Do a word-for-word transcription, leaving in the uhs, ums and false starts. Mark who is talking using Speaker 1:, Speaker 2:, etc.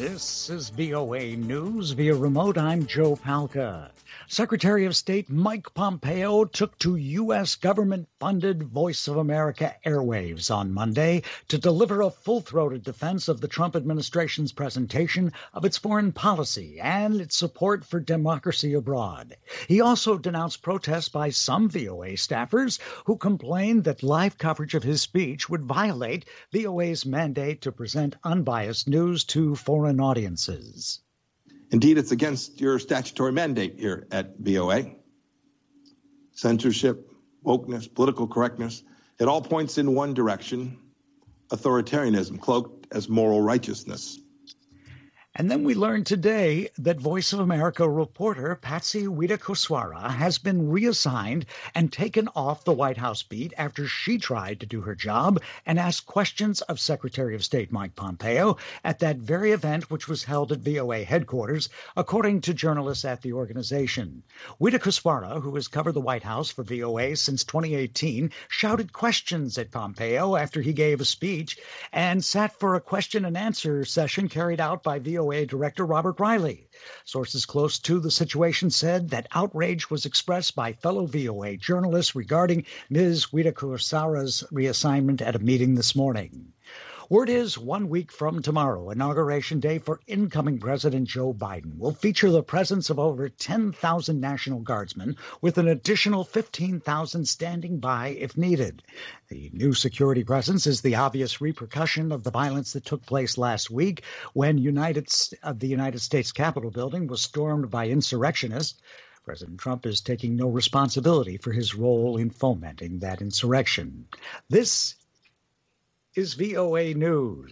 Speaker 1: This is V O A News via remote. I'm Joe Palca. Secretary of State Mike Pompeo took to U S government-funded Voice of America airwaves on Monday to deliver a full-throated defense of the Trump administration's presentation of its foreign policy and its support for democracy abroad. He also denounced protests by some V O A staffers who complained that live coverage of his speech would violate V O A's mandate to present unbiased news to foreign audiences.
Speaker 2: Indeed, it's against your statutory mandate here at V O A. Censorship, wokeness, political correctness, it all points in one direction: authoritarianism cloaked as moral righteousness.
Speaker 1: And then we learned today that Voice of America reporter Patsy Widakuswara has been reassigned and taken off the White House beat after she tried to do her job and ask questions of Secretary of State Mike Pompeo at that very event which was held at V O A headquarters, according to journalists at the organization. Widakuswara, who has covered the White House for V O A since twenty eighteen, shouted questions at Pompeo after he gave a speech and sat for a question and answer session carried out by V O A V O A Director Robert Riley. Sources close to the situation said that outrage was expressed by fellow V O A journalists regarding Miz Widakuswara's reassignment at a meeting this morning. Word is one week from tomorrow, Inauguration Day for incoming President Joe Biden will feature the presence of over ten thousand National Guardsmen, with an additional fifteen thousand standing by if needed. The new security presence is the obvious repercussion of the violence that took place last week when United, uh, the United States Capitol building was stormed by insurrectionists. President Trump is taking no responsibility for his role in fomenting that insurrection. This is V O A News.